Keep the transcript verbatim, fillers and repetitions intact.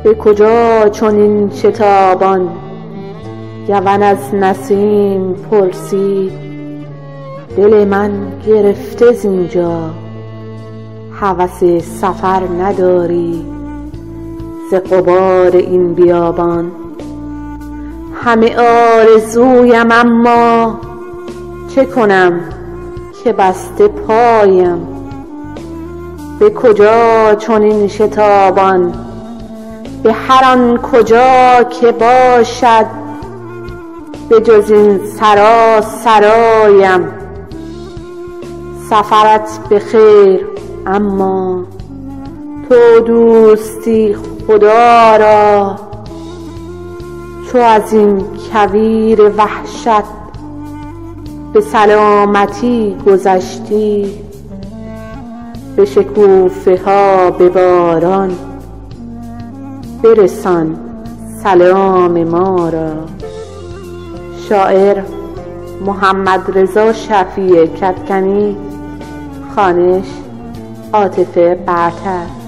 به کجا چنین شتابان؟ گون از نسیم پرسید. دل من گرفته زینجا، هوس سفر نداری ز غبار این بیابان. همه آرزویم اما چه کنم که بسته پایم؟ به کجا چنین شتابان؟ به هر آن کجا که باشد، به جز این سرا سرایم. سفرت به خیر اما تو دوستی خدا را. چو از این کویر وحشت به سلامتی گذشتی، به شکوفه ها به باران برسان سلام ما را. شاعر محمدرضا شفیع کدکنی. خوانش عاطفه برتر.